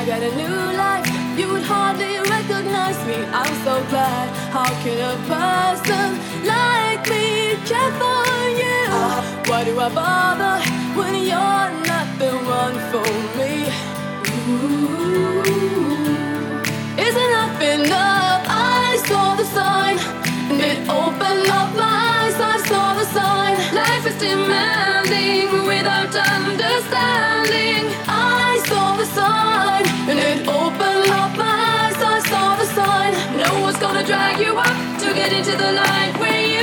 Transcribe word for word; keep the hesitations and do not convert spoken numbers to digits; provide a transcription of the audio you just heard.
got a new life. You would hardly recognize me. I'm so glad. How can a person like me care for you? Why do I bother when you're not the one for me? Ooh. Is enough enough? I saw the sign, and it opened up my eyes. I saw the sign. Life is demanding without understanding. I saw the sign, and it opened up my eyes. I saw the sign. No one's gonna drag you up to get into the light where you